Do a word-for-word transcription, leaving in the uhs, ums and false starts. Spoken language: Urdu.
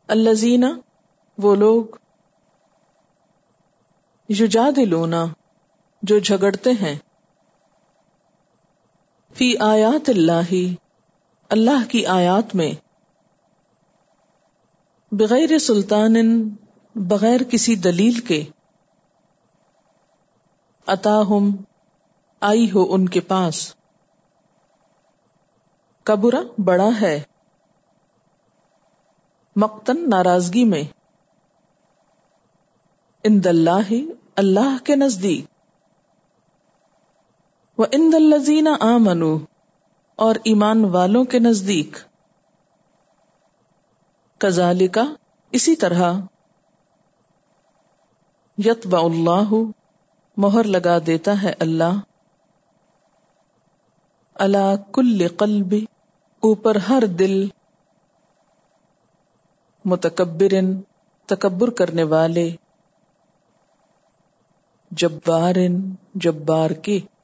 الذین وہ لوگ یجادلون جو جھگڑتے ہیں فی آیات اللہ اللہ کی آیات میں بغیر سلطان بغیر کسی دلیل کے اتاہم آئی ہو ان کے پاس کبرا بڑا ہے مقتن ناراضگی میں عند اللہ اللہ کے نزدیک وعند الذین آمنوا اور ایمان والوں کے نزدیک کذالک اسی طرح یطبع اللہ مہر لگا دیتا ہے اللہ علی کل قلب اوپر ہر دل متکبر تکبر کرنے والے جبار جبار کے